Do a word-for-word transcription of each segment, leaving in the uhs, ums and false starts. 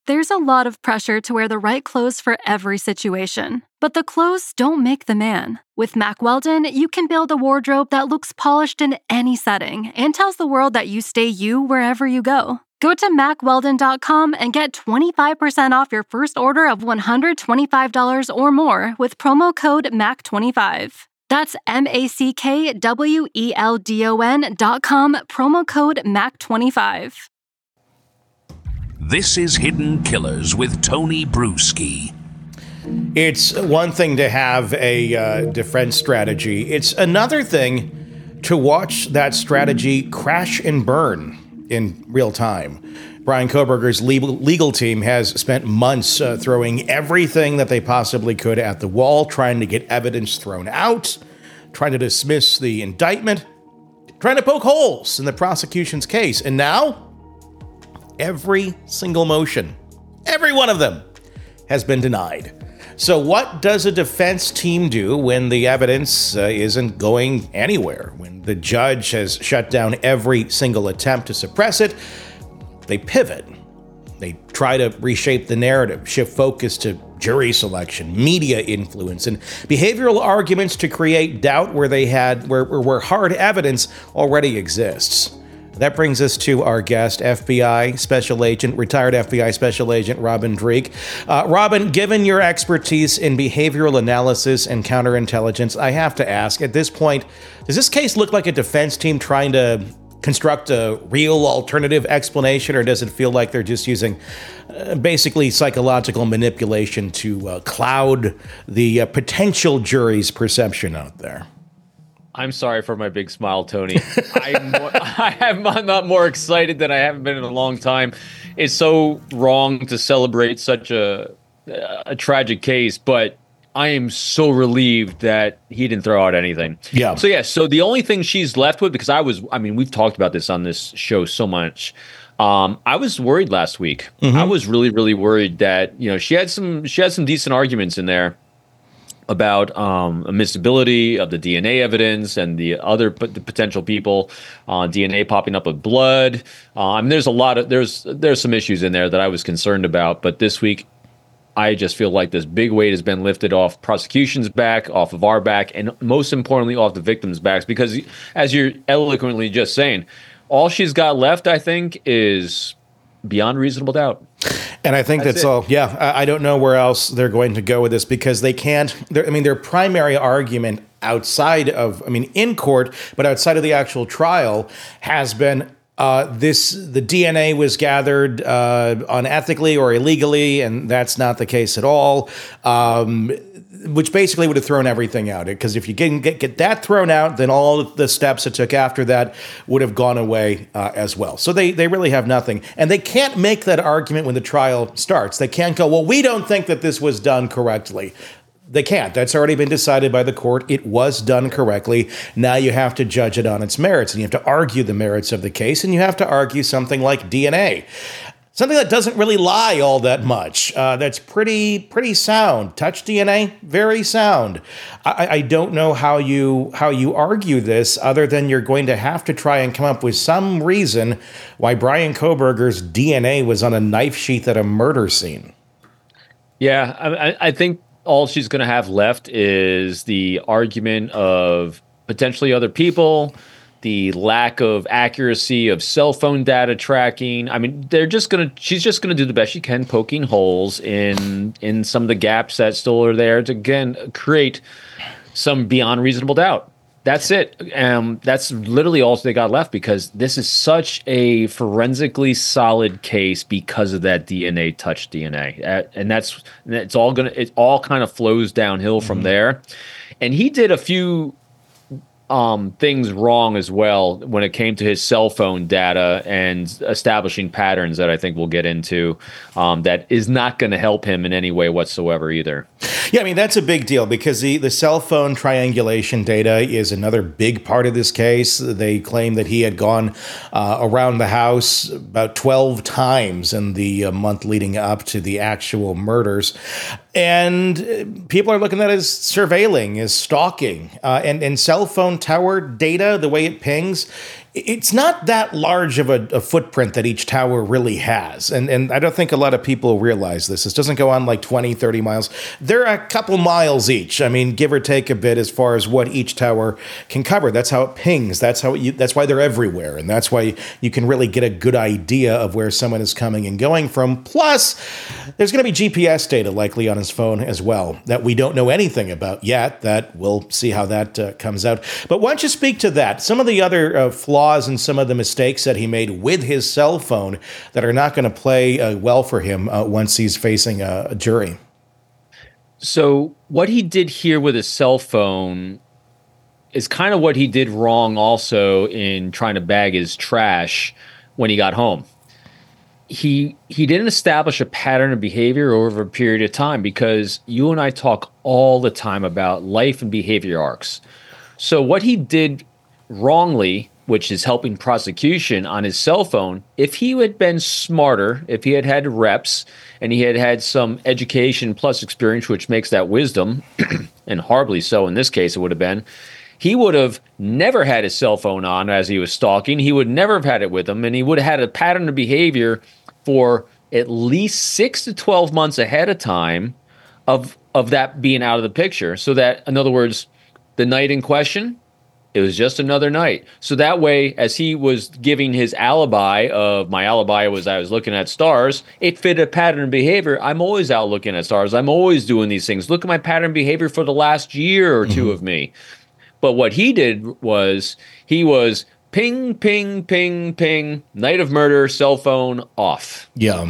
There's a lot of pressure to wear the right clothes for every situation. But the clothes don't make the man. With Mack Weldon, you can build a wardrobe that looks polished in any setting and tells the world that you stay you wherever you go. Go to mack weldon dot com and get twenty-five percent off your first order of one hundred twenty-five dollars or more with promo code mack twenty-five. That's M A C K W E L D O N dot com, promo code mack twenty-five. This is Hidden Killers with Tony Bruschi. It's one thing to have a uh, defense strategy. It's another thing to watch that strategy crash and burn in real time. Bryan Kohberger's legal, legal team has spent months uh, throwing everything that they possibly could at the wall, trying to get evidence thrown out, trying to dismiss the indictment, trying to poke holes in the prosecution's case. And now, every single motion, every one of them, has been denied. So what does a defense team do when the evidence uh, isn't going anywhere? When the judge has shut down every single attempt to suppress it, they pivot. They try to reshape the narrative, shift focus to jury selection, media influence, and behavioral arguments to create doubt where they had where, where hard evidence already exists. That brings us to our guest, F B I Special Agent, retired F B I Special Agent Robin Dreeke. Uh, Robin, given your expertise in behavioral analysis and counterintelligence, I have to ask, at this point, does this case look like a defense team trying to construct a real alternative explanation, or does it feel like they're just using uh, basically psychological manipulation to uh, cloud the uh, potential jury's perception out there? I'm sorry for my big smile, Tony. I'm, more, I am, I'm not more excited than I haven't been in a long time. It's so wrong to celebrate such a a tragic case, but I am so relieved that he didn't throw out anything. Yeah. So, yeah, so the only thing she's left with, because I was, I mean, we've talked about this on this show so much. Um, I was worried last week. Mm-hmm. I was really, really worried that, you know, she had some, she had some decent arguments in there about um, admissibility of the D N A evidence and the other p- the potential people, uh, D N A popping up with blood. Uh, I mean, there's a lot of there's there's some issues in there that I was concerned about. But this week, I just feel like this big weight has been lifted off prosecution's back, off of our back, and most importantly, off the victims' backs. Because as you're eloquently just saying, all she's got left, I think, is beyond reasonable doubt. And I think that's, that's all. Yeah, I don't know where else they're going to go with this, because they can't. I mean, their primary argument outside of, I mean, in court, but outside of the actual trial, has been uh, this: the D N A was gathered uh, unethically or illegally, and that's not the case at all. Um, which basically would have thrown everything out. Because if you get, get get that thrown out, then all of the steps it took after that would have gone away uh, as well. So they, they really have nothing. And they can't make that argument when the trial starts. They can't go, well, we don't think that this was done correctly. They can't. That's already been decided by the court. It was done correctly. Now you have to judge it on its merits, and you have to argue the merits of the case, and you have to argue something like D N A. Something that doesn't really lie all that much. Uh, that's pretty pretty sound. Touch D N A, very sound. I, I don't know how you how you argue this, other than you're going to have to try and come up with some reason why Bryan Kohberger's D N A was on a knife sheath at a murder scene. Yeah, I, I think all she's going to have left is the argument of potentially other people, the lack of accuracy of cell phone data tracking. I mean, they're just gonna. She's just gonna do the best she can, poking holes in in some of the gaps that still are there to again create some beyond reasonable doubt. That's it. Um, that's literally all they got left, because this is such a forensically solid case because of that D N A, touch D N A, uh, and that's it's all gonna. It all kind of flows downhill from mm-hmm. there. And he did a few Um, things wrong as well when it came to his cell phone data and establishing patterns that I think we'll get into, um, that is not going to help him in any way whatsoever either. Yeah, I mean, that's a big deal, because the, the cell phone triangulation data is another big part of this case. They claim that he had gone uh, around the house about twelve times in the uh, month leading up to the actual murders. And people are looking at it as surveilling, as stalking. Uh, and, and cell phone tower data, the way it pings, it's not that large of a, a footprint that each tower really has. And and I don't think a lot of people realize this. This doesn't go on like twenty, thirty miles. They're a couple miles each. I mean, give or take a bit as far as what each tower can cover. That's how it pings. That's how you, that's why they're everywhere. And that's why you can really get a good idea of where someone is coming and going from. Plus, there's going to be G P S data likely on his phone as well that we don't know anything about yet. That we'll see how that uh, comes out. But why don't you speak to that? Some of the other uh, flaws and some of the mistakes that he made with his cell phone that are not going to play uh, well for him uh, once he's facing a, a jury. So what he did here with his cell phone is kind of what he did wrong also in trying to bag his trash when he got home. He he didn't establish a pattern of behavior over a period of time, because you and I talk all the time about life and behavior arcs. So what he did wrongly, which is helping prosecution on his cell phone, if he had been smarter, if he had had reps and he had had some education plus experience, which makes that wisdom, and horribly so in this case it would have been, he would have never had his cell phone on as he was stalking. He would never have had it with him, and he would have had a pattern of behavior for at least six to twelve months ahead of time of of that being out of the picture. So that, in other words, the night in question, it was just another night. So that way, as he was giving his alibi of, my alibi was I was looking at stars, it fit a pattern of behavior. I'm always out looking at stars. I'm always doing these things. Look at my pattern of behavior for the last year or two mm-hmm. of me. But what he did was he was ping, ping, ping, ping, night of murder, cell phone off. Yeah.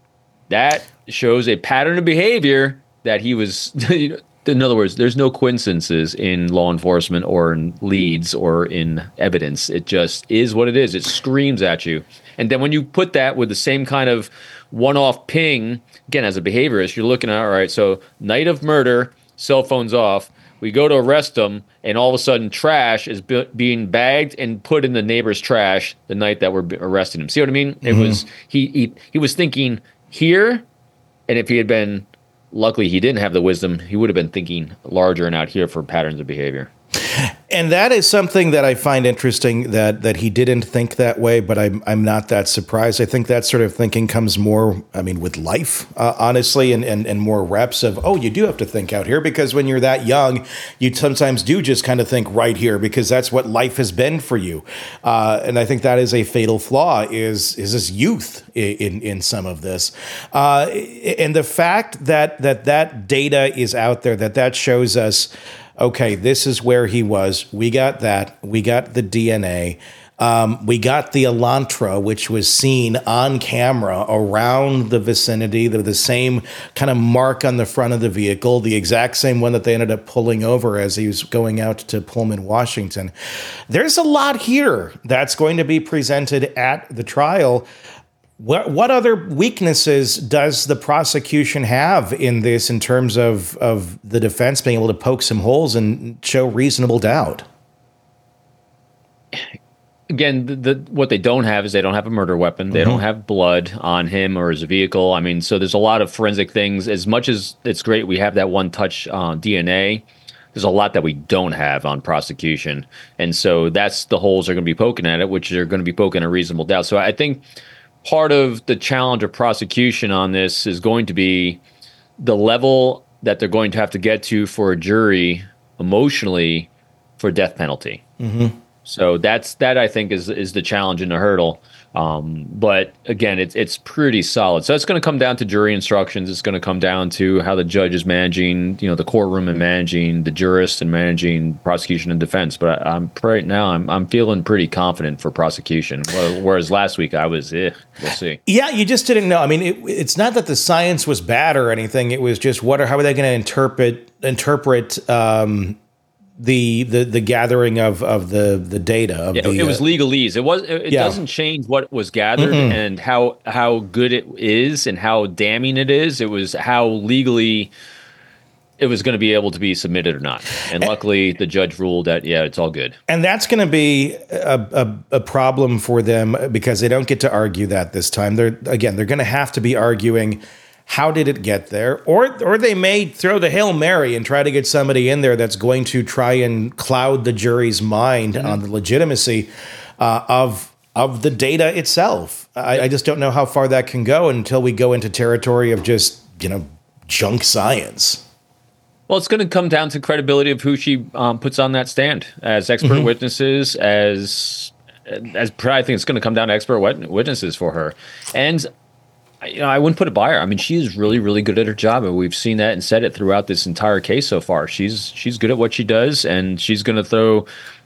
That shows a pattern of behavior that he was, in other words, there's no coincidences in law enforcement or in leads or in evidence. It just is what it is. It screams at you. And then when you put that with the same kind of one-off ping, again, as a behaviorist, you're looking at, all right, so night of murder, cell phone's off. We go to arrest him, and all of a sudden trash is be- being bagged and put in the neighbor's trash the night that we're b- arresting him. See what I mean? Mm-hmm. It was he, he he was thinking here, and if he had been, luckily he didn't have the wisdom, he would have been thinking larger and out here for patterns of behavior. And that is something that I find interesting, that that he didn't think that way, but I'm I'm not that surprised. I think that sort of thinking comes more, I mean, with life, uh, honestly, and, and, and more reps of, oh, you do have to think out here, because when you're that young, you sometimes do just kind of think right here, because that's what life has been for you. Uh, and I think that is a fatal flaw, is is this youth in, in some of this. Uh, and the fact that, that that data is out there, that that shows us, okay, this is where he was. We got that. We got the D N A. Um, we got the Elantra, which was seen on camera around the vicinity. They're the same kind of mark on the front of the vehicle, the exact same one that they ended up pulling over as he was going out to Pullman, Washington. There's a lot here that's going to be presented at the trial. What what other weaknesses does the prosecution have in this, in terms of, of the defense being able to poke some holes and show reasonable doubt? Again, the, the what they don't have is they don't have a murder weapon. They mm-hmm. don't have blood on him or his vehicle. I mean, so there's a lot of forensic things. As much as it's great we have that one touch uh, D N A, there's a lot that we don't have on prosecution. And so that's the holes they're going to be poking at it, which are going to be poking a reasonable doubt. So I think part of the challenge of prosecution on this is going to be the level that they're going to have to get to for a jury emotionally for death penalty. Mm-hmm. So that's that I think is is the challenge and the hurdle. Um, but again, it's it's pretty solid. So it's going to come down to jury instructions. It's going to come down to how the judge is managing, you know, the courtroom and managing the jurist and managing prosecution and defense. But I, I'm right now, I'm I'm feeling pretty confident for prosecution. Whereas last week I was, eh, we'll see. Yeah, you just didn't know. I mean, it, it's not that the science was bad or anything. It was just what are how are they going to interpret interpret. Um, The, the the gathering of, of the, the data of yeah, the, it was legalese. It was it, it yeah. doesn't change what was gathered mm-hmm. and how how good it is and how damning it is. It was how legally it was going to be able to be submitted or not. And luckily, the judge ruled that yeah, it's all good. And that's going to be a, a a problem for them, because they don't get to argue that this time. They're again they're going to have to be arguing, how did it get there? Or or they may throw the Hail Mary and try to get somebody in there that's going to try and cloud the jury's mind mm-hmm. on the legitimacy uh, of of the data itself. I, I just don't know how far that can go until we go into territory of just, you know, junk science. Well, it's going to come down to credibility of who she um, puts on that stand as expert mm-hmm. witnesses, as as I think it's going to come down to expert witnesses for her. And you know, I wouldn't put it by her. I mean, she is really, really good at her job, and we've seen that and said it throughout this entire case so far. She's she's good at what she does, and she's going to throw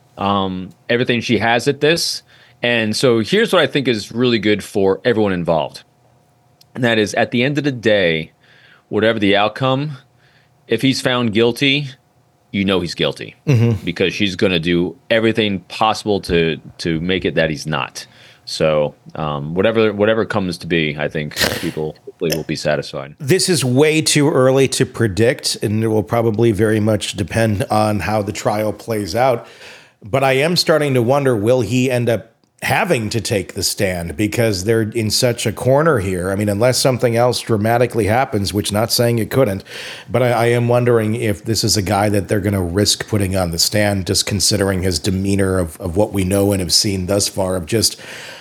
um, everything she has at this. And so here's what I think is really good for everyone involved, and that is, at the end of the day, whatever the outcome, if he's found guilty, you know he's guilty, mm-hmm. because she's going to do everything possible to to make it that he's not. So um, whatever whatever comes to be, I think people hopefully will be satisfied. This is way too early to predict, and it will probably very much depend on how the trial plays out. But I am starting to wonder, will he end up having to take the stand, because they're in such a corner here? I mean, unless something else dramatically happens, which not saying it couldn't, but I, I am wondering if this is a guy that they're going to risk putting on the stand, just considering his demeanor of, of what we know and have seen thus far, of just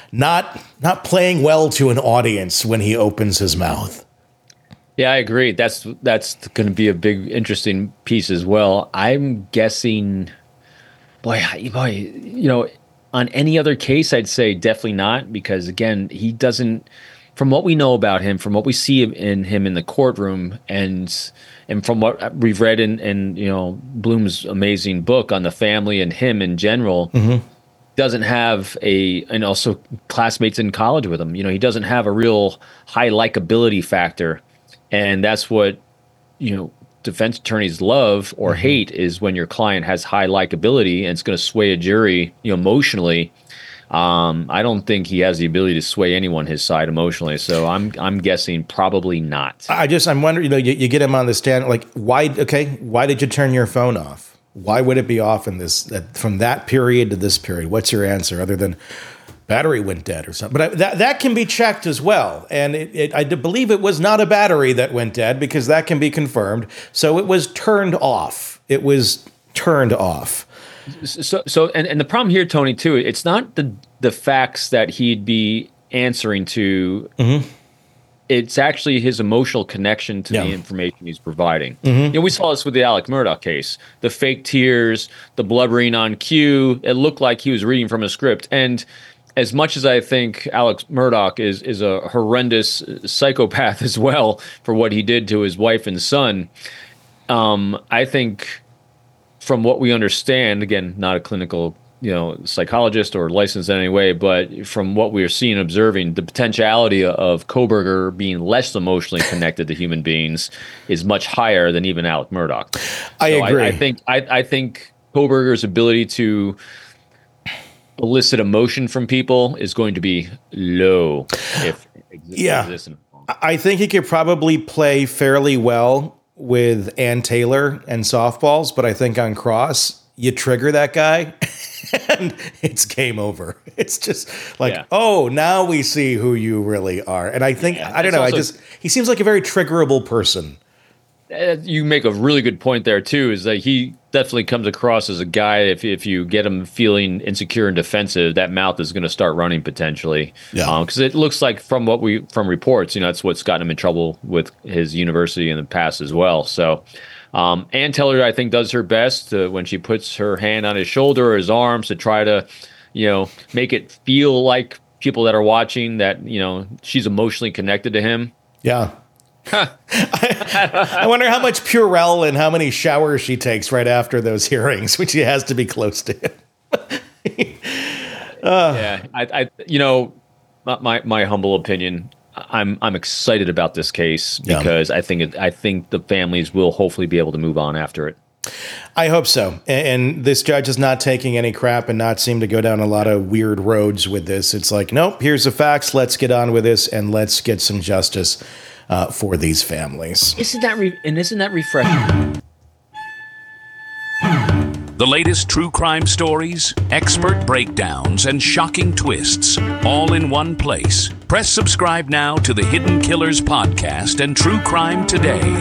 not not playing well to an audience when he opens his mouth. Yeah, I agree. That's that's going to be a big, interesting piece as well. I'm guessing, boy, boy, you know, on any other case, I'd say definitely not, because again, he doesn't, from what we know about him, from what we see in him in the courtroom, and and from what we've read in, in you know, Bloom's amazing book on the family and him in general, mm-hmm. doesn't have a, and also classmates in college with him, you know, he doesn't have a real high likability factor. And that's what, you know, defense attorneys love or mm-hmm. hate, is when your client has high likability and it's going to sway a jury, you know, emotionally. Um, I don't think he has the ability to sway anyone his side emotionally. So I'm I'm guessing probably not. I just, I'm wondering, you know, you, you get him on the stand, like, why, okay, why did you turn your phone off? Why would it be off in this, that, from that period to this period? What's your answer, other than battery went dead or something? But I, that that can be checked as well. And it, it, I believe it was not a battery that went dead, because that can be confirmed. So it was turned off. It was turned off. So, so and, and the problem here, Tony, too, it's not the, the facts that he'd be answering to. Mm-hmm. It's actually his emotional connection to yeah. the information he's providing. Mm-hmm. You know, we saw this with the Alex Murdaugh case. The fake tears, the blubbering on cue. It looked like he was reading from a script. And as much as I think Alex Murdaugh is is a horrendous psychopath as well for what he did to his wife and son, um, I think from what we understand, again, not a clinical, you know, psychologist or licensed in any way, but from what we are seeing and observing, the potentiality of Kohberger being less emotionally connected to human beings is much higher than even Alex Murdaugh. I so agree. I, I think I, I think Kohberger's ability to elicit emotion from people is going to be low. If yeah, exists. I think he could probably play fairly well with Ann Taylor and softballs, but I think on cross, you trigger that guy and it's game over. It's just like, yeah. oh, now we see who you really are. And I think, yeah, I don't know, also, I just, he seems like a very triggerable person. Uh, you make a really good point there too, is that he definitely comes across as a guy, if if you get him feeling insecure and defensive, that mouth is going to start running potentially. Yeah. Because um, it looks like from what we, from reports, you know, that's what's gotten him in trouble with his university in the past as well. So, Um, Ann Taylor, I think, does her best uh, when she puts her hand on his shoulder or his arms to try to, you know, make it feel like people that are watching that, you know, she's emotionally connected to him. Yeah. I, I wonder how much Purell and how many showers she takes right after those hearings, which she has to be close to him. uh. Yeah, I, I, you know, my my humble opinion, I'm I'm excited about this case because yeah. I think it, I think the families will hopefully be able to move on after it. I hope so. And, and this judge is not taking any crap and not seem to go down a lot of weird roads with this. It's like, nope, here's the facts. Let's get on with this and let's get some justice uh, for these families. Isn't that re- and isn't that refreshing? The latest true crime stories, expert breakdowns, and shocking twists, all in one place. Press subscribe now to the Hidden Killers podcast and True Crime Today.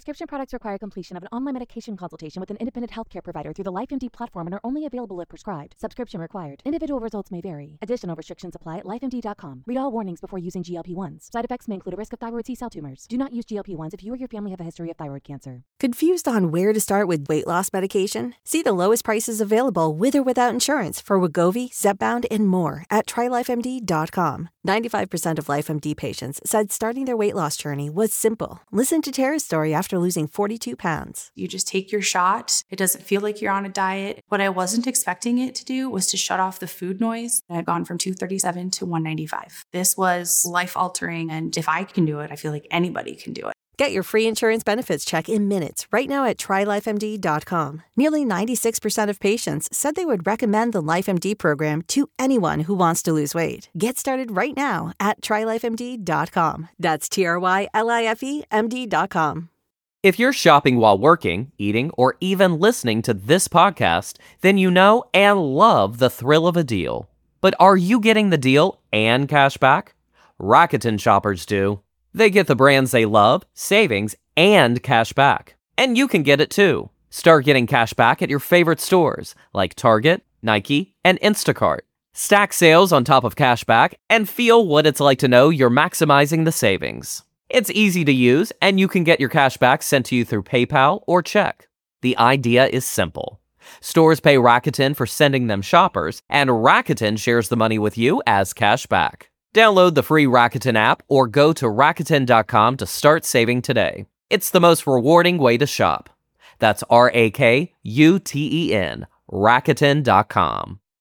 Prescription products require completion of an online medication consultation with an independent healthcare provider through the LifeMD platform and are only available if prescribed. Subscription required. Individual results may vary. Additional restrictions apply at life M D dot com. Read all warnings before using G L P ones. Side effects may include a risk of thyroid C-cell tumors. Do not use G L P ones if you or your family have a history of thyroid cancer. Confused on where to start with weight loss medication? See the lowest prices available with or without insurance for Wegovy, Zepbound, and more at try life M D dot com. ninety-five percent of LifeMD patients said starting their weight loss journey was simple. Listen to Tara's story after losing forty-two pounds. You just take your shot. It doesn't feel like you're on a diet. What I wasn't expecting it to do was to shut off the food noise. I had gone from two thirty-seven to one ninety-five. This was life-altering, and if I can do it, I feel like anybody can do it. Get your free insurance benefits check in minutes right now at try life M D dot com. Nearly ninety-six percent of patients said they would recommend the LifeMD program to anyone who wants to lose weight. Get started right now at try life M D dot com. That's T R Y L I F E M D dot com. If you're shopping while working, eating, or even listening to this podcast, then you know and love the thrill of a deal. But are you getting the deal and cash back? Rakuten shoppers do. They get the brands they love, savings, and cash back. And you can get it too. Start getting cash back at your favorite stores like Target, Nike, and Instacart. Stack sales on top of cash back and feel what it's like to know you're maximizing the savings. It's easy to use, and you can get your cash back sent to you through PayPal or check. The idea is simple. Stores pay Rakuten for sending them shoppers, and Rakuten shares the money with you as cash back. Download the free Rakuten app or go to Rakuten dot com to start saving today. It's the most rewarding way to shop. That's R A K U T E N, Rakuten dot com.